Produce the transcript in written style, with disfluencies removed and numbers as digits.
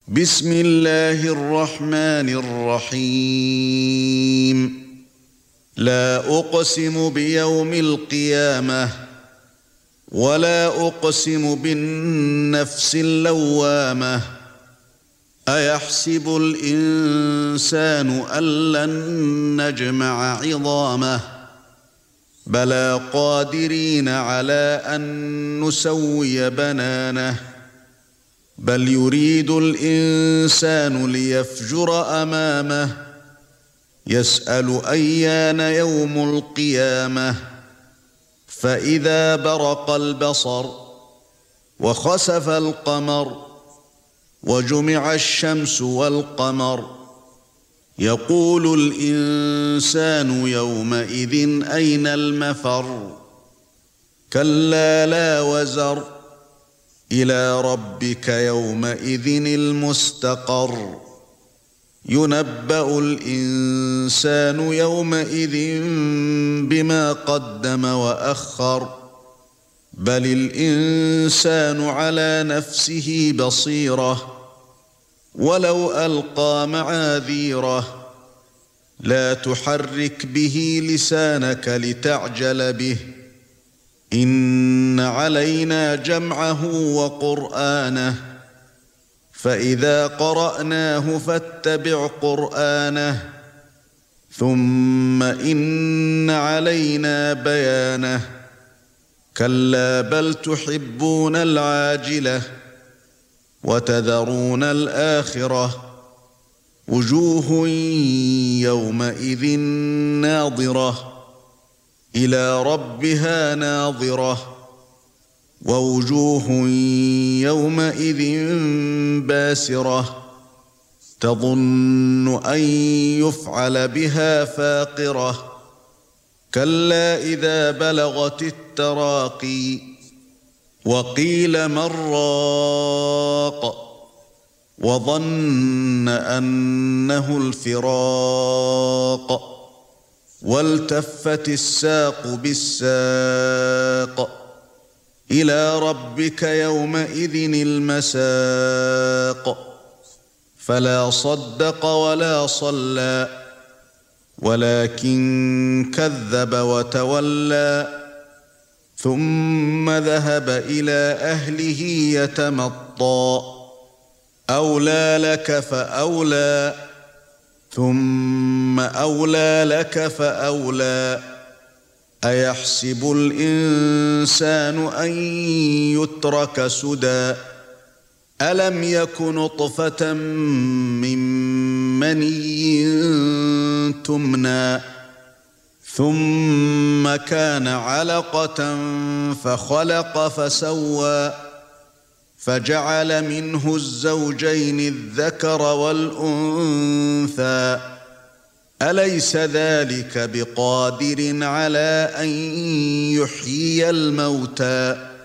بسم الله الرحمن الرحيم. لا أقسم بيوم القيامة ولا أقسم بالنفس اللوامة. أيحسب الإنسان أن لن نجمع عظامه بلى قادرين على أن نسوي بنانه بل يريد الإنسان ليفجر أمامه يسأل أيان يوم القيامة فإذا برق البصر وخسف القمر وجمع الشمس والقمر يقول الإنسان يومئذ أين المفر كلا لا وزر إلى ربك يومئذ المستقر ينبأ الإنسان يومئذ بما قدم وأخر بل الإنسان على نفسه بصيرة ولو ألقى معاذيره لا تحرك به لسانك لتعجل به إن علينا جمعه وقرآنه فإذا قرأناه فاتبع قرآنه ثم إن علينا بيانه كلا بل تحبون العاجلة وتذرون الآخرة وجوه يومئذ ناظرة إلى ربها ناظرة ووجوه يومئذ باسرة تظن أن يفعل بها فاقرة كلا إذا بلغت التراقي وقيل من راق وظن أنه الفراق والتفت الساق بالساق إلى ربك يومئذ المساق فلا صدق ولا صلى ولكن كذب وتولى ثم ذهب إلى أهله يتمطى أولى لك فأولى ثم أولى لك فأولى أيحسب الإنسان أن يترك سدى ألم يك نطفة من مني تمنى ثم كان علقة فخلق فسوى فجعل منه الزوجين الذكر والأنثى أليس ذلك بقادر على أن يحيي الموتى